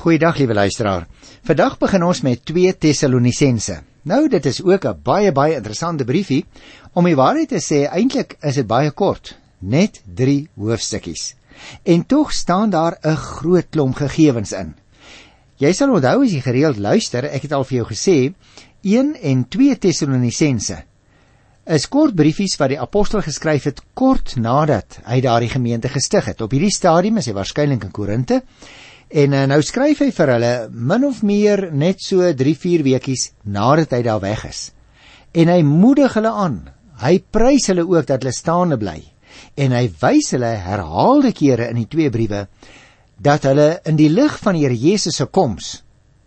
Goeiedag, liewe luisteraar. Vandag begin ons met 2 Tessalonisense. Nou, dit is ook 'n baie interessante briefie. Om die waarheid te sê, eintlik is dit baie kort, net 3 hoofstukkies. En tog staan daar 'n groot klomp gegevens in. Jy sal onthou as jy gereeld luister, ek het al vir jou gesê, 1 en 2 Tessalonisense is kort briefies wat die apostel geskryf het kort nadat hy daardie gemeente gestig het. Op hierdie stadium is hy waarskynlik in Korinte. En nou skryf hy vir hulle min of meer net so 3-4 weekies nadat hy daar weg is. En hy moedig hulle aan. Hy prys hulle ook dat hulle staande bly. En hy wys hulle herhaalde kere in die 2 briewe dat hulle in die lig van die Here Jesus se koms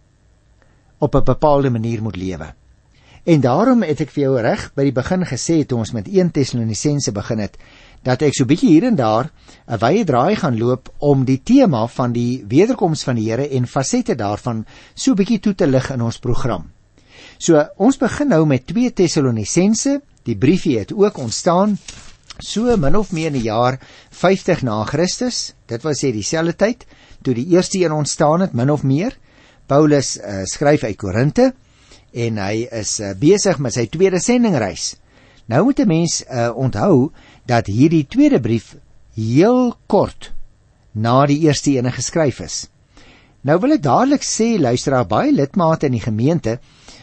op 'n bepaalde manier moet lewe. En daarom het ek vir jou reg by die begin gesê, toe ons met 1 Tessalonisense begin het, dat ek so bietjie hier en daar 'n wye draai gaan loop om die tema van die wederkoms van die Here en fasette daarvan so bietjie toe te lig in ons program. So, ons begin nou met 2 Tessalonisense. Die briefie het ook ontstaan so min of meer in die jaar 50 na Christus. Dit was dieselfde tyd toe die eerste een ontstaan het, min of meer. Paulus skryf uit Korinte en hy is besig met sy tweede sendingreis. Nou moet 'n mens onthou dat hierdie tweede brief heel kort na die eerste ene geskryf is. Nou wil ek dadelik sê, luisteraar, baie lidmate in die gemeente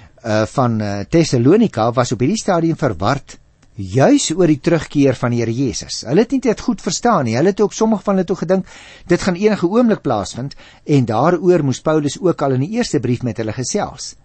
van Thessalonika was op hierdie stadium verward juis oor die terugkeer van die Here Jesus. Hulle het nie dit goed verstaan nie. Hulle het ook sommige van hulle toe gedink dit gaan enige oomblik plaasvind, en daaroor moes Paulus ook al in die eerste brief met hulle gesels.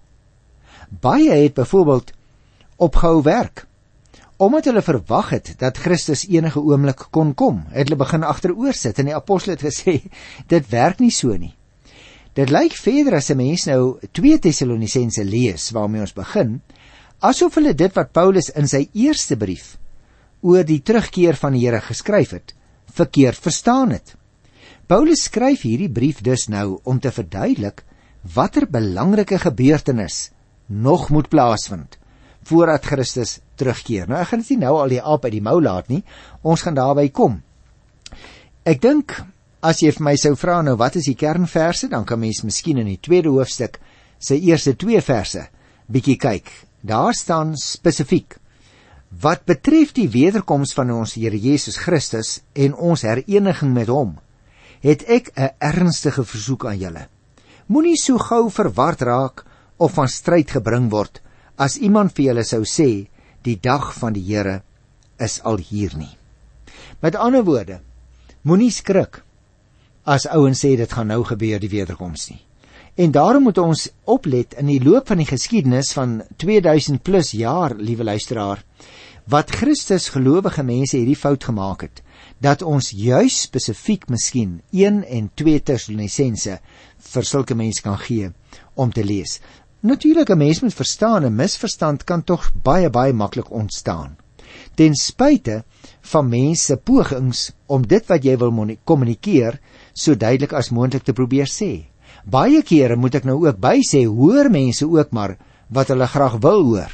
Baie het byvoorbeeld opgehou werk omdat hulle verwag het dat Christus enige oomblik kon kom. Het hulle begin agteroor sit en die apostel het gesê, dit werk nie so nie. Dit lyk verder as 'n mens nou 2 Tessalonisense lees waarmee ons begin, asof hulle dit wat Paulus in sy eerste brief oor die terugkeer van die Here geskryf het, verkeerd verstaan het. Paulus skryf hierdie brief dus nou om te verduidelik watter belangrike gebeurtenis nog moet plaasvind voordat Christus terugkeer. Nou, ek gaan dit nie nou al die aap uit die mou laat nie, ons gaan daarby kom. Ek dink, as jy vir my sou vra, nou wat is die kernverse, dan kan mens miskien in die tweede hoofstuk sy eerste 2 verse bietjie kyk. Daar staan spesifiek, wat betref die wederkoms van ons Here Jesus Christus en ons hereniging met hom, het ek 'n ernstige versoek aan julle. Moenie so gou verward raak of van stryd gebring word, as iemand vir julle sou sê, die dag van die Here is al hier nie. Met ander woorde, moenie skrik as ouens sê dit gaan nou gebeur, die wederkoms nie. En daarom moet ons oplet in die loop van die geskiedenis van 2000 plus jaar, liewe luisteraar, wat Christus gelowige mense hierdie fout gemaak het, dat ons juis spesifiek miskien 1 en 2 Tessalonisense vir sulke mense kan gee om te lees. Natuurlik, 'n mens moet verstaan, 'n misverstand kan tog baie maklik ontstaan. Ten spyte van mense pogings om dit wat jy wil kommunikeer so duidelik as moontlik te probeer sê. Baie kere moet ek nou ook bysê, hoor mense ook maar wat hulle graag wil hoor.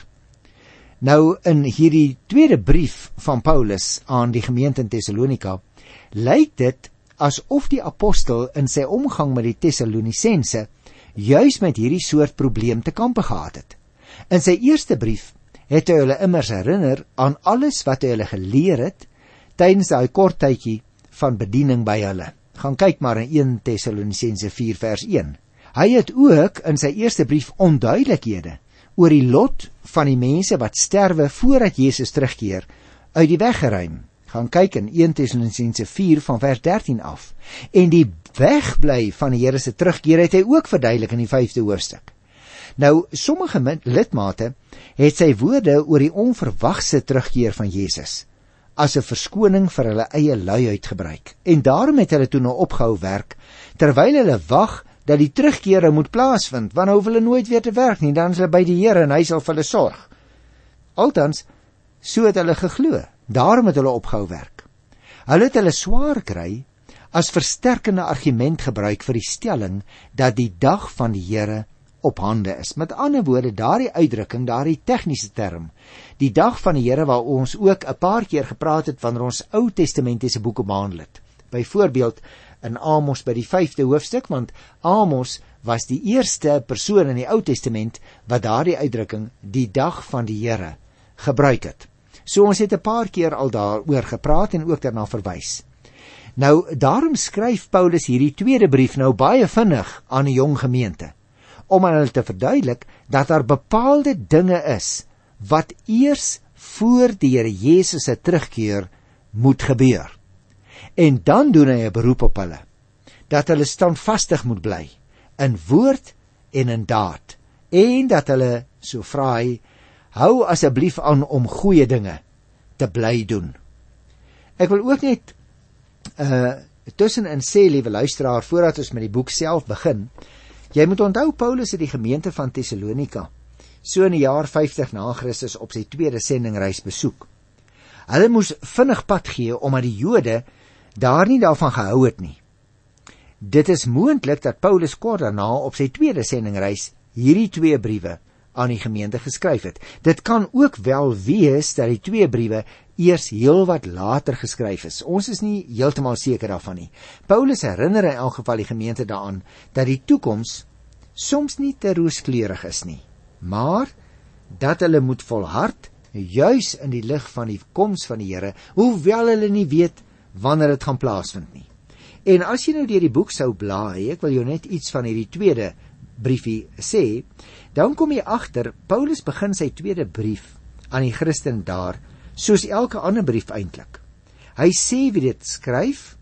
Nou, in hierdie tweede brief van Paulus aan die gemeente in Thessalonika, lyk dit asof die apostel in sy omgang met die Tessalonisense juis met hierdie soort probleem te kampe gehad het. In sy eerste brief het hy hulle immers herinner aan alles wat hy hulle geleer het tydens daai kort tydjie van bediening by hulle. Gaan kyk maar in 1 Tessalonisense 4 vers 1. Hy het ook in sy eerste brief onduidelikhede oor die lot van die mense wat sterwe voordat Jesus terugkeer uit die weg geruim. Gaan kyk in 1 Tessalonisense 4 van vers 13 af. En die wegbly van die Here se terugkeer het hy ook verduidelik in die 5de hoofstuk. Nou, sommige lidmate het sy woorde oor die onverwagse terugkeer van Jesus as 'n verskoning vir hulle eie luiheid gebruik. En daarom het hulle toe nou opgehou werk, terwyl hulle wag dat die terugkeer moet plaasvind, want nou hoef hulle nooit weer te werk nie, dan is hulle by die Here en hy sal vir hulle sorg. Altans, so het hulle geglo, daarom het hulle opgehou werk. Hulle het hulle swaar kry as versterkende argument gebruik vir die stelling dat die dag van die Here op hande is. Met ander woorde, daardie uitdrukking, daardie tegniese term, die dag van die Here, waar ons ook 'n paar keer gepraat het wanneer ons Ou Testamentiese boeke behandel het. Byvoorbeeld in Amos by die 5de hoofstuk, want Amos was die eerste persoon in die Ou Testament wat daardie uitdrukking, die dag van die Here, gebruik het. So ons het 'n paar keer al daaroor gepraat en ook daarna verwys. Nou, daarom skryf Paulus hierdie tweede brief nou baie vinnig aan 'n jong gemeente, om aan hulle te verduidelik dat daar bepaalde dinge is wat eers voor die Here Jesus se terugkeer moet gebeur. En dan doen hy 'n beroep op hulle, dat hulle standvastig moet bly, in woord en in daad, en dat hulle, so vra hy, hou asseblief aan om goeie dinge te bly doen. Ek wil ook net tussenin sê, liewe luisteraar, voordat ons met die boek self begin, jy moet onthou, Paulus het die gemeente van Thessalonika so in die jaar 50 na Christus op sy tweede sendingreis besoek. Hulle moes vinnig pad gee, omdat die Jode daar nie daarvan gehou het nie. Dit is moontlik dat Paulus kort daarna op sy tweede sendingreis hierdie twee briewe aan die gemeente geskryf het. Dit kan ook wel wees dat die twee briewe eers heel wat later geskryf is. Ons is nie heeltemal seker daarvan nie. Paulus herinner in elk geval die gemeente daaraan dat die toekoms soms nie te rooskleurig is nie, maar dat hulle moet volhard, juis in die lig van die koms van die Here, hoewel hulle nie weet wanneer dit gaan plaasvind nie. En as jy nou deur die boek sou blaai, ek wil jou net iets van hierdie tweede briefie sê, dan kom jy agter, Paulus begin sy tweede brief aan die Christen daar, soos elke ander brief eintlik. Hy sê wie dit skryf,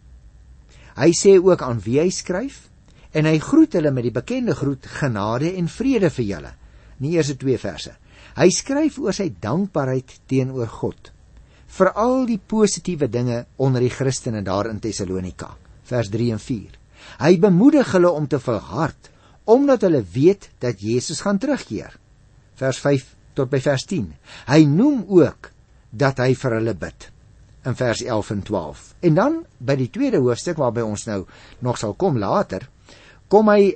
hy sê ook aan wie hy skryf, en hy groet hulle met die bekende groet, genade en vrede vir julle, in die eerste 2 verse. Hy skryf oor sy dankbaarheid teenoor God, vir al die positiewe dinge onder die Christene daar in Thessalonika, vers 3 en 4. Hy bemoedig hulle om te volhard, omdat hulle weet dat Jesus gaan terugkeer, vers 5 tot by vers 10. Hy noem ook dat hy vir hulle bid, in vers 11 en 12. En dan, by die tweede hoofstuk, waarby ons nou nog sal kom later, kom hy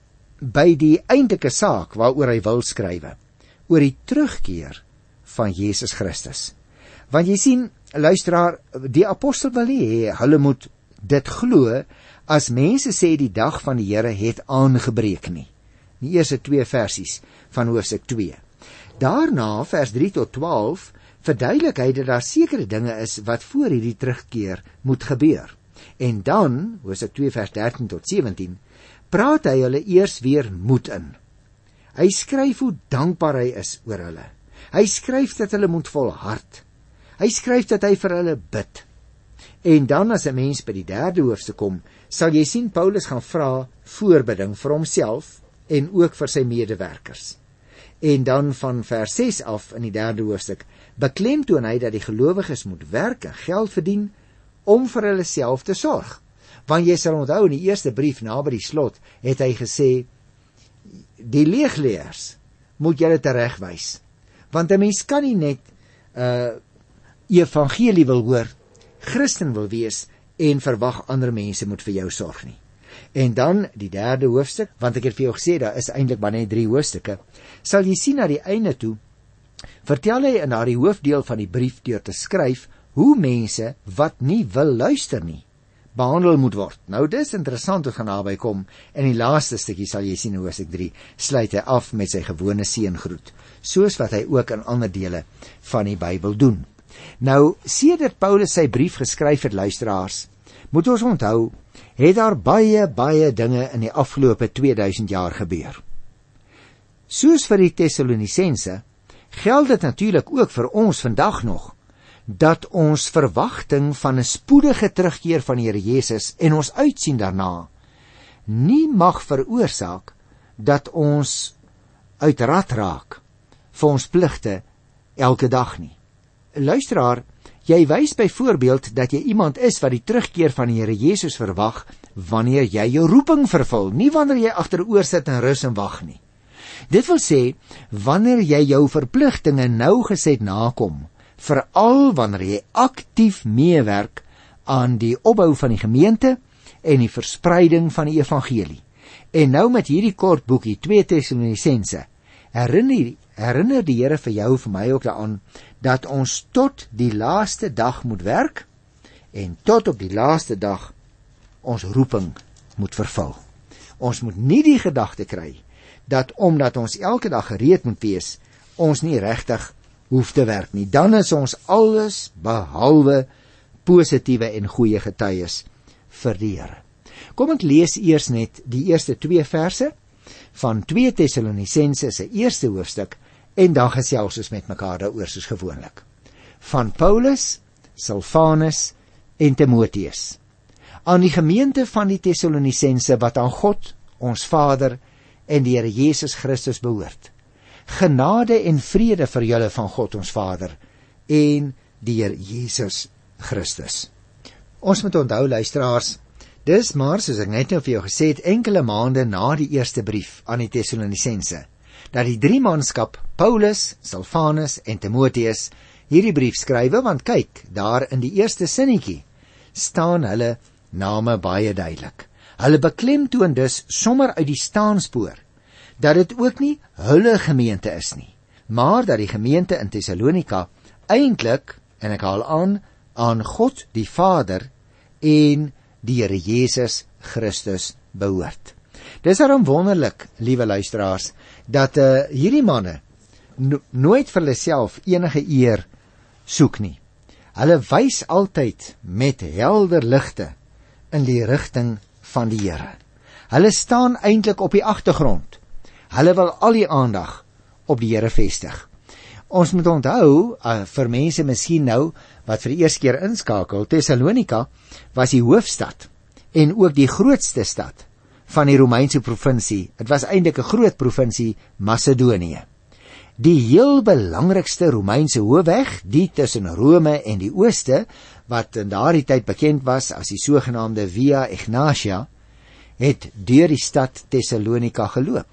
by die eindelike saak waaroor hy wil skrywe, oor die terugkeer van Jesus Christus. Want jy sien, luisteraar, die apostel wil hê, hulle moet dit glo, as mense sê die dag van die Here het aangebreek nie. Die eerste 2 versies van hoofstuk 2. Daarna, vers 3 tot 12, verduidelik hy dat daar sekere dinge is wat voor hierdie terugkeer moet gebeur. En dan, hoofstuk 2 vers 13 tot 17, praat hy hulle eers weer moed in. Hy skryf hoe dankbaar hy is oor hulle. Hy skryf dat hulle moet volhard. Hy skryf dat hy vir hulle bid. En dan as 'n mens by die 3de hoofstuk kom, sal jy sien Paulus gaan vra voorbidding vir homself en ook vir sy medewerkers. En dan van vers 6 af in die 3de hoofstuk beklemtoon hy dat die gelowiges moet werk en geld verdien om vir hulle self te sorg. Want jy sal onthou in die eerste brief na by die slot het hy gesê, die leegleers moet julle teregwys. Want 'n mens kan nie net evangelie wil hoor, Christen wil wees en verwag ander mense moet vir jou sorg nie. En dan die 3de hoofstuk, want ek het vir jou gesê, daar is eintlik maar net 3 hoofstukke, sal jy sien na die einde toe, vertel hy in daardie hoofdeel van die brief deur te skryf, hoe mense wat nie wil luister nie, behandel moet word. Nou dis interessant wat gaan naby kom, en die laaste stukkie sal jy sien in hoofstuk 3, sluit hy af met sy gewone seëngroet, soos wat hy ook in ander dele van die Bybel doen. Nou, sedert Paulus sy brief geskryf het, luisteraars, moet ons onthou, het daar baie dinge in die afgelope 2000 jaar gebeur. Soos vir die Thessalonisense, geld dit natuurlik ook vir ons vandag nog, dat ons verwagting van 'n spoedige terugkeer van die Here Jesus en ons uitsien daarna, nie mag veroorsaak dat ons uit rad raak vir ons pligte elke dag nie. Luisteraar, jy wys byvoorbeeld dat jy iemand is wat die terugkeer van die Here Jesus verwag wanneer jy jou roeping vervul, nie wanneer jy agteroor sit en rus en wag nie. Dit wil sê, wanneer jy jou verpligtinge nougeset nakom, veral wanneer jy aktief meewerk aan die opbou van die gemeente en die verspreiding van die evangelie. En nou met hierdie kort boekie, 2 Thessalonisense, herinner die Here vir jou, vir my ook daaraan, dat ons tot die laaste dag moet werk, en tot op die laaste dag ons roeping moet vervul. Ons moet nie die gedagte kry dat omdat ons elke dag gereed moet wees, ons nie regtig hoef te werk nie. Dan is ons alles behalwe positiewe en goeie getuies vir die Here. Kom ek lees eers net die eerste 2 verse van 2 Tessalonisense se eerste hoofstuk en dan gesels ons met mekaar daaroor soos gewoonlik. Van Paulus, Silvanus en Timoteus. Aan die gemeente van die Tessalonisense wat aan God, ons Vader en die Here Jesus Christus behoort. Genade en vrede vir julle van God ons Vader en die Here Jesus Christus. Ons moet onthou, luisteraars, dis maar, soos ek net nou vir jou gesê het, enkele maande na die eerste brief aan die Tessalonisense, dat die 3 manskap, Paulus, Silvanus en Timoteus, hierdie brief skrywe, want kyk, daar in die eerste sinnetjie, staan hulle name baie duidelik. Hulle beklemtoon dus sommer uit die staanspoor, dat dit ook nie hulle gemeente is nie, maar dat die gemeente in Thessalonika eintlik, en ek haal aan God die Vader en die Here Jesus Christus behoort. Dis daarom wonderlik, liewe luisteraars, dat hierdie manne nooit vir hulle self enige eer soek nie. Hulle wys altyd met helder ligte in die rigting van die Here. Hulle staan eintlik op die agtergrond. Hulle wil al die aandag op die Here vestig. Ons moet onthou, vir mense miskien nou, wat vir die eerste keer inskakel, Thessalonika was die hoofstad en ook die grootste stad van die Romeinse provinsie. Het was eintlik 'n groot provinsie, Macedonië. Die heel belangrikste Romeinse hoofweg, die tussen Rome en die ooste, wat in daardie tyd bekend was as die sogenaamde Via Egnatia, het deur die stad Thessalonika geloop.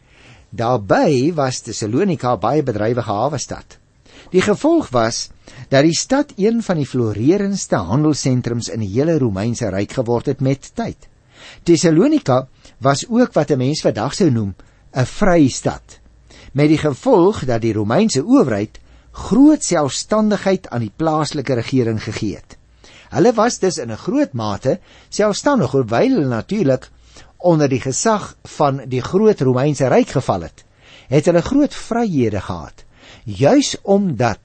Daarby was Thessalonika baie bedrywige hawestad. Die gevolg was dat die stad een van die florerendste handelssentrums in die hele Romeinse ryk geword het met tyd. Thessalonika was ook wat 'n mens vandag sou noem 'n vrye stad, met die gevolg dat die Romeinse owerheid groot selfstandigheid aan die plaaslike regering gegee het. Hulle was dus in 'n groot mate selfstandig, hoewel hulle natuurlik onder die gesag van die groot Romeinse ryk geval het hulle groot vryhede gehad, juis omdat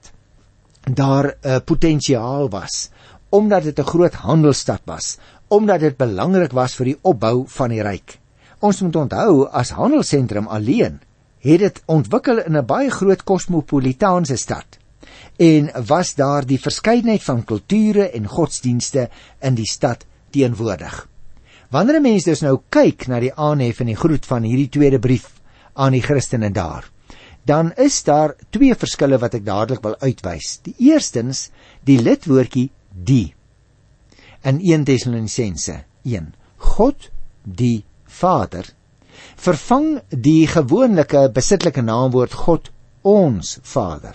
daar 'n potensiaal was, omdat dit 'n groot handelsstad was, omdat dit belangrik was vir die opbou van die ryk. Ons moet onthou, as handelsentrum alleen, het dit ontwikkel in 'n baie groot kosmopolitaanse stad, en was daar die verskeidenheid van kulture en godsdienste in die stad teenwoordig. Wanneer 'n mens dus nou kyk na die aanhef en die groet van hierdie tweede brief aan die Christene daar, dan is daar 2 verskille wat ek dadelik wil uitwys. Die eerstens, die lidwoordjie die in 1 Tessalonisense 1. God die Vader vervang die gewoonlike besitlike naamwoord God ons Vader.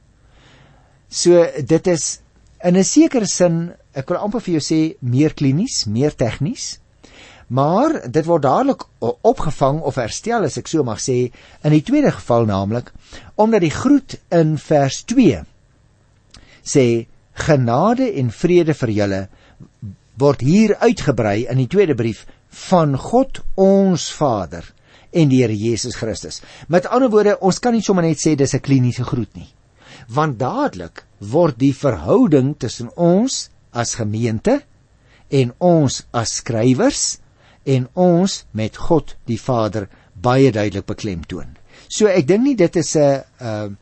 So dit is in 'n sekere sin, ek wil amper vir jou sê, meer klinies, meer tegnies, maar dit word dadelik opgevang of herstel, as ek so mag sê, in die tweede geval naamlik, omdat die groet in vers 2 sê, genade en vrede vir julle, word hier uitgebrei in die tweede brief van God ons Vader en die Here Jesus Christus. Met ander woorde, ons kan nie sommer net sê dis 'n kliniese groet nie, want dadelik word die verhouding tussen ons as gemeente en ons as skrywers en ons met God die Vader baie duidelik beklemtoon. So ek dink nie dit is 'n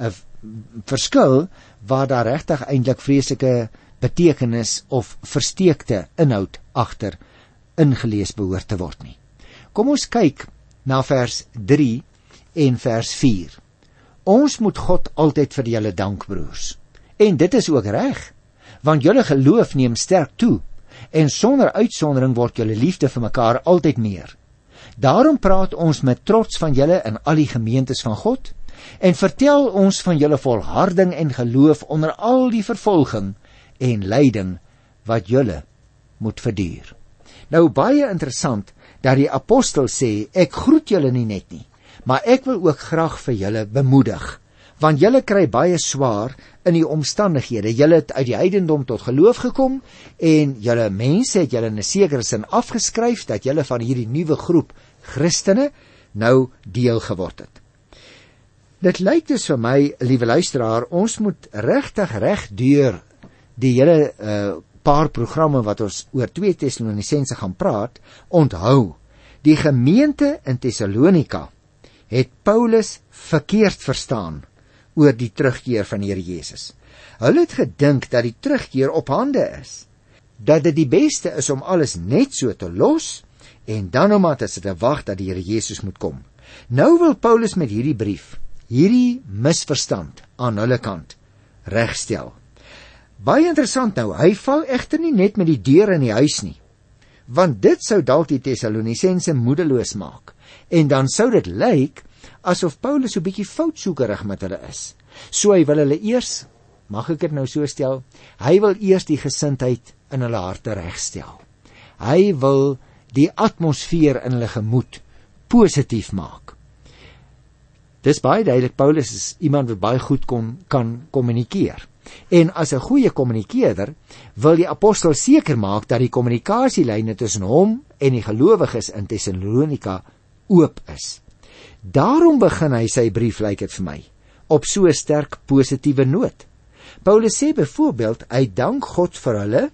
verskil waar daar regtig eintlik vreeslike betekenis of versteekte inhoud agter ingelees behoort te word nie. Kom ons kyk na vers 3 en vers 4. Ons moet God altyd vir julle dank, broers. En dit is ook reg, want julle geloof neem sterk toe, en sonder uitsondering word julle liefde vir mekaar altyd meer. Daarom praat ons met trots van julle in al die gemeentes van God, en vertel ons van julle volharding en geloof onder al die vervolging en lyding wat julle moet verduur. Nou baie interessant dat die apostel sê, ek groet julle nie net nie, maar ek wil ook graag vir julle bemoedig, want julle kry baie swaar in die omstandighede. Julle het uit die heidendom tot geloof gekom, en julle mense het julle in 'n sekere sin afgeskryf, dat julle van hierdie nuwe groep Christene nou deel geword het. Dit lyk dus vir my, liewe luisteraar, ons moet regtig reg deur die hele paar programme wat ons oor 2 Tessalonisense gaan praat, onthou, die gemeente in Tessalonika het Paulus verkeerd verstaan oor die terugkeer van die Here Jesus. Hulle het gedink dat die terugkeer op hande is, dat dit die beste is om alles net so te los, en dan om maar te wag dat die Here Jesus moet kom. Nou wil Paulus met hierdie brief hierdie misverstand aan hulle kant regstel. Baie interessant nou, hy val egter nie net met die deur in die huis nie, want dit sou dalk die Tessalonisense moedeloos maak, en dan sou dit lyk asof Paulus so 'n bietjie foutsoekerig met hulle is. So hy wil hulle eers, mag ek dit nou so stel, hy wil eers die gesindheid in hulle harte regstel. Hy wil die atmosfeer in hulle gemoed positief maak. Dis baie duidelik, Paulus is iemand wat baie goed kan kommunikeer. En as 'n goeie kommunikeerder wil die apostel seker maak dat die kommunikasielyne tussen hom en die gelowiges in Tessalonika oop is. Daarom begin hy sy brief, lyk dit vir my, op so 'n sterk positiewe noot. Paulus sê byvoorbeeld, hy dank God vir hulle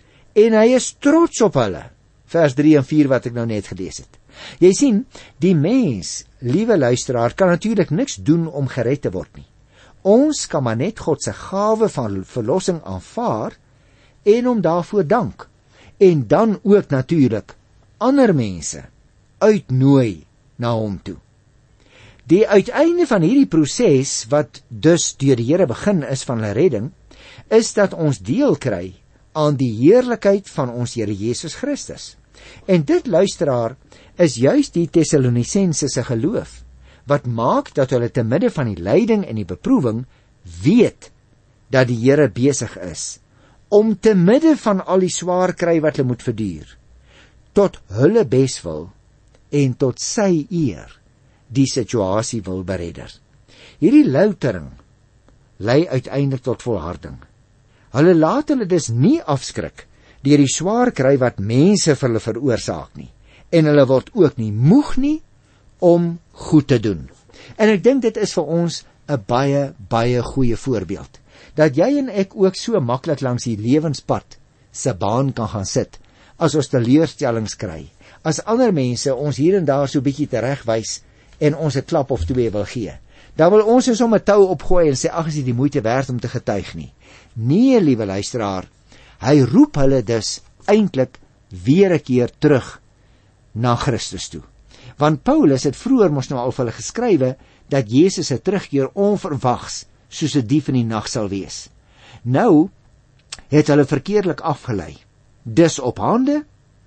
en hy is trots op hulle. Vers 3 en 4 wat ek nou net gelees het. Jy sien, die mens, liewe luisteraar, kan natuurlik niks doen om gered te word nie. Ons kan maar net God se gawe van verlossing aanvaar en hom daarvoor dank. En dan ook natuurlik ander mense uitnooi na hom toe. Die uiteinde van hierdie proses, wat dus deur die Here begin is van hulle redding, is dat ons deel kry aan die heerlikheid van ons Here Jesus Christus. En dit, luisteraar, is juist die Tessalonisense se geloof, wat maak dat hulle te midde van die lyding en die beproewing weet dat die Here besig is om te midde van al die swaar kry wat hulle moet verduur, tot hulle beswil en tot sy eer die situasie wil beredder. Hierdie loutering lei uiteindelik tot volharding. Hulle laat hulle dus nie afskrik deur die swaar kry wat mense vir hulle veroorsaak nie, en hulle word ook nie moeg nie om goed te doen. En ek dink dit is vir ons 'n baie goeie voorbeeld, dat jy en ek ook so maklik langs die lewenspad se baan kan gaan sit, as ons teleurstellings kry, as ander mense ons hier en daar so bietjie teregwys, en ons 'n klap of 2 wil gee. Dan wil ons soms 'n tou opgooi en sê, ag, is dit die moeite werd om te getuig nie. Nee, liewe luisteraar, hy roep hulle dus eintlik weer 'n keer terug na Christus toe. Want Paulus het vroeër mos nou al vir hulle geskrywe dat Jesus se terugkeer onverwags soos 'n dief in die nag sal wees. Nou het hulle verkeerdelik afgelei. Dus op hande,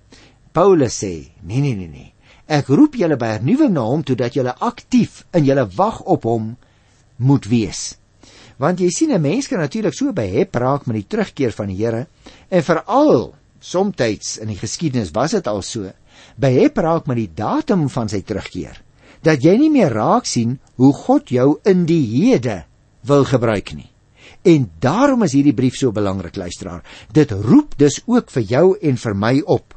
Paulus sê, nee. Ek roep julle by hernuwing na hom toe dat julle aktief in julle wag op hom moet wees. Want jy sien, 'n mens kan natuurlik so behep raak met die terugkeer van die Here, en veral, somtyds in die geskiedenis was dit al so, behep raak met die datum van sy terugkeer, dat jy nie meer raak sien hoe God jou in die hede wil gebruik nie. En daarom is hierdie brief so belangrik, luisteraar. Dit roep dus ook vir jou en vir my op,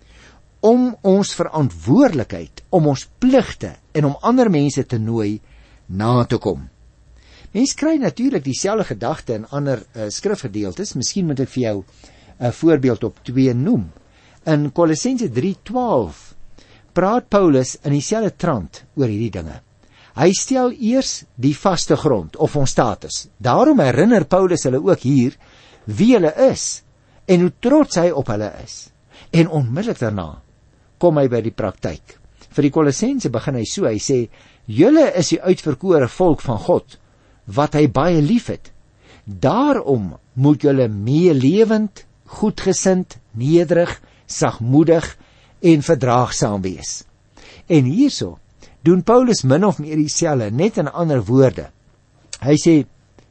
om ons verantwoordelikheid, om ons pligte en om ander mense te nooi na te kom. Mens kry natuurlik dieselfde gedagte in ander skrifgedeeltes. Miskien moet ek vir jou 'n voorbeeld op 2 noem. In Kolossense 3:12 praat Paulus in dieselfde trant oor hierdie dinge. Hy stel eers die vaste grond of ons status. Daarom herinner Paulus hulle ook hier wie hulle is en hoe trots hy op hulle is. En onmiddellik daarna kom hy by die praktyk. Vir die Kolossense begin hy so, hy sê, julle is die uitverkore volk van God, wat hy baie lief het. Daarom moet julle meelewend, goedgesind, nederig, sagmoedig en verdraagsaam wees. En hierso doen Paulus min of meer dieselfde, net in ander woorde. Hy sê,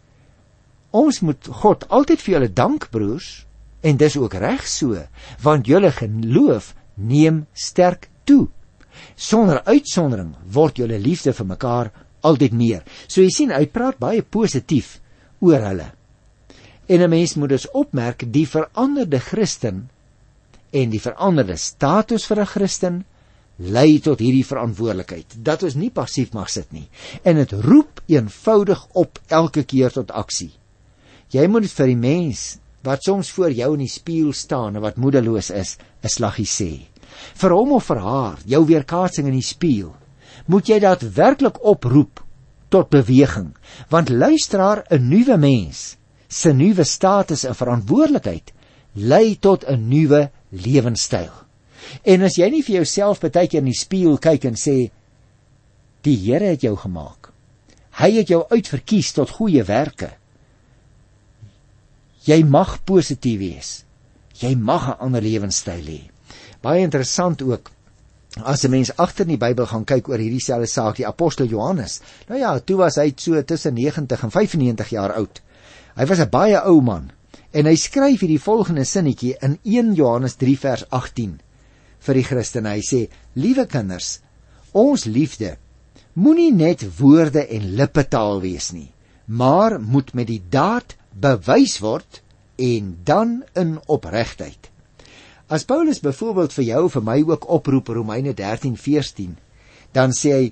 ons moet God altyd vir julle dank, broers, en dis ook reg so, want julle geloof neem sterk toe. Sonder uitsondering word julle liefde vir mekaar altyd meer. So jy sien, hy praat baie positief oor hulle. En 'n mens moet dus opmerk, die veranderde Christen en die veranderde status vir 'n Christen lei tot hierdie verantwoordelikheid, dat ons nie passief mag sit nie. En dit roep eenvoudig op elke keer tot aksie. Jy moet dit vir die mens wat soms voor jou in die spieël staan en wat moedeloos is, 'n slaggie sê. Vir hom of vir haar, jou weerkaatsing in die spieël, moet jy daadwerklik oproep tot beweging, want luisteraar, 'n nuwe mens se nuwe status en verantwoordelikheid lei tot 'n nuwe lewenstyl. En as jy nie vir jouself baie keer in die spieël kyk en sê, die Here het jou gemaak, hy het jou uitverkies tot goeie werke, jy mag positief wees, jy mag 'n ander lewenstyl hê. Baie interessant ook, as 'n mens agter in die Bybel gaan kyk oor hierdie selfde saak, die apostel Johannes, nou ja, toe was hy so tussen 90 en 95 jaar oud. Hy was 'n baie ou man, en hy skryf hierdie volgende sinnetjie in 1 Johannes 3 vers 18 vir die Christene. Hy sê, liewe kinders, ons liefde moenie net woorde en lippetaal wees nie, maar moet met die daad bewys word en dan in opregtheid. As Paulus byvoorbeeld vir jou, vir my ook oproep, Romeine 13:14, dan sê hy,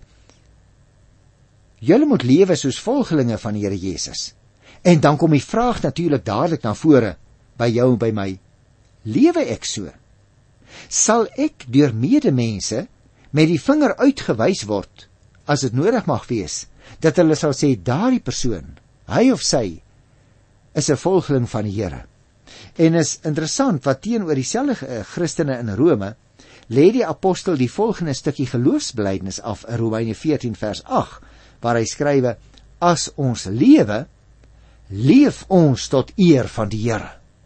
julle moet lewe soos volgelinge van die Here Jesus. En dan kom die vraag natuurlik dadelik na vore, by jou en by my, lewe ek so? Sal ek deur medemense met die vinger uitgewys word, as dit nodig mag wees, dat hulle sal sê, daardie persoon, hy of sy, is 'n volgeling van die Here. En is interessant, wat teenoor dieselfde Christene in Rome, lê die apostel die volgende stukkie geloofsbelydenis af in Romeine 14 vers 8, waar hy skrywe, as ons lewe, leef ons tot eer van die Here.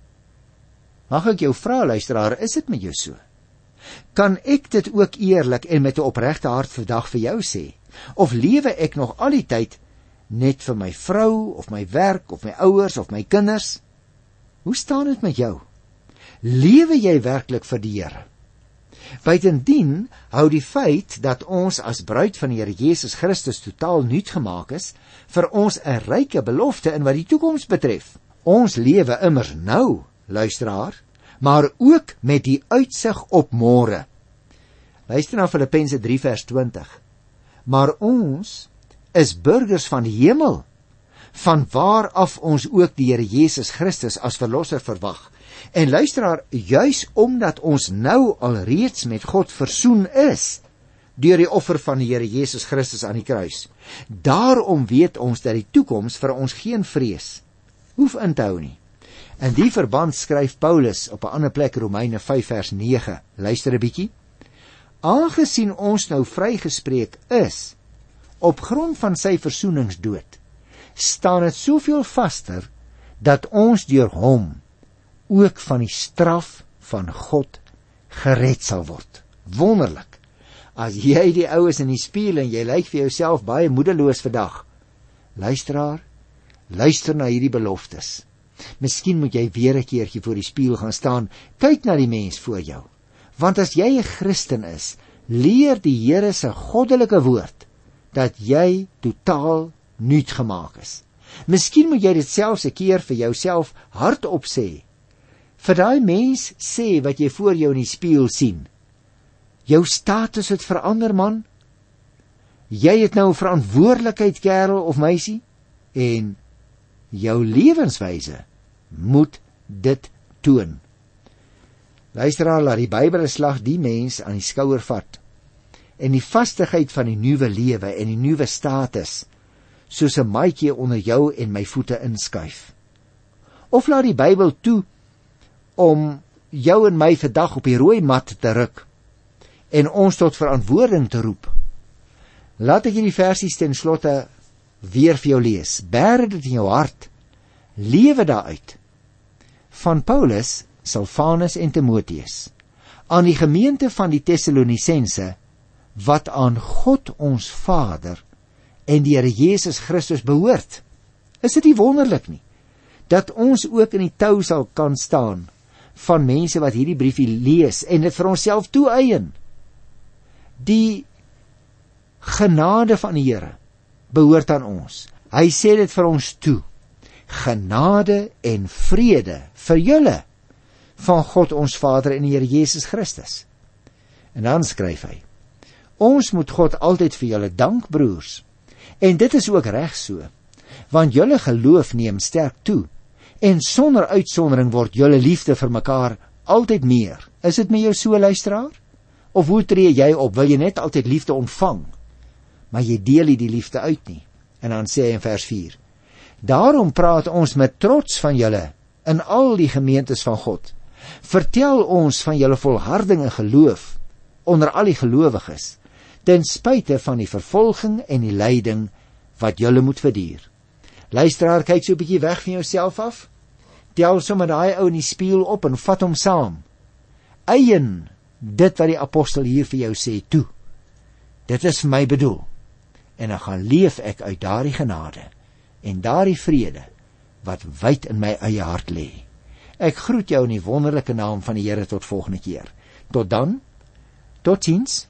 Mag ek jou vra, luisteraar, is dit met jou so? Kan ek dit ook eerlik en met 'n opregte hart vandag vir jou sê? Of lewe ek nog al die tyd net vir my vrou, of my werk, of my ouers, of my kinders? Hoe staan dit met jou? Lewe jy werklik vir die Here? Buitendien hou die feit dat ons as bruid van die Here Jesus Christus totaal nuut gemaak is, vir ons 'n ryke belofte in wat die toekoms betref. Ons lewe immers nou, luisteraar, maar ook met die uitsig op môre. Luister na Filippense 3 vers 20. Maar ons is burgers van die hemel, van waar af ons ook die Here Jesus Christus as verlosser verwag. En luisteraar, juis omdat ons nou al reeds met God versoen is, deur die offer van die Here Jesus Christus aan die kruis, daarom weet ons dat die toekoms vir ons geen vrees hoef in te hou nie. In die verband skryf Paulus op 'n ander plek, Romeine 5 vers 9, luister 'n bietjie, aangesien ons nou vrygespreek is, op grond van sy versoeningsdood, staan het soveel vaster, dat ons deur hom ook van die straf van God gered sal word. Wonderlik. As jy die oues in die spieël en jy lyk vir jouself baie moedeloos vandag, luisteraar, luister na hierdie beloftes. Miskien moet jy weer 'n keertjie voor die spieël gaan staan, kyk na die mens voor jou. Want as jy 'n Christen is, leer die Here se goddelike woord, dat jy totaal nuut gemaak is. Miskien moet jy dit selfs 'n keer vir jouself hardop sê. Vir daai mens sê wat jy voor jou in die spieël sien. Jou status het verander, man. Jy het nou 'n verantwoordelikheid, kerel of meisie, en jou lewenswyse moet dit toon. Luisteraar, laat die Bybel 'n slag die mens aan die skouer vat en die vastigheid van die nuwe lewe en die nuwe status soos 'n maatjie onder jou en my voete inskuif. Of laat die Bybel toe om jou en my vandag op die rooi mat te ruk en ons tot verantwoording te roep. Laat ek hierdie versies ten slotte weer vir jou lees. Bære dit in jou hart, lewe daaruit. Van Paulus, Silvanus en Timoteus, aan die gemeente van die Tessalonisense, wat aan God ons Vader en die Here Jesus Christus behoort. Is dit nie wonderlik nie, dat ons ook in die tou sal kan staan van mense wat hierdie briefie lees en dit vir onsself toeëien. Die genade van die Here behoort aan ons. Hy sê dit vir ons toe. Genade en vrede vir julle van God ons Vader en die Here Jesus Christus. En dan skryf hy: ons moet God altyd vir julle dank, broers. En dit is ook reg so, want julle geloof neem sterk toe, en sonder uitsondering word julle liefde vir mekaar altyd meer. Is dit met jou so, luisteraar? Of hoe tree jy op? Wil jy net altyd liefde ontvang, maar jy deel nie die liefde uit nie? En dan sê hy in vers 4: daarom praat ons met trots van julle in al die gemeentes van God. Vertel ons van julle volharding en geloof onder al die gelowiges, ten spyte van die vervolging en die lyding wat julle moet verduur. Luisteraar, kyk so 'n bietjie weg van jouself af. Tel sommer daai ou in die spieël op en vat hom saam. Eien dit wat die apostel hier vir jou sê toe. Dit is vir my bedoel. En dan gaan leef ek uit daardie genade en daardie vrede wat wyd in my eie hart lê. Ek groet jou in die wonderlike naam van die Here tot volgende keer. Tot dan, tot ziens.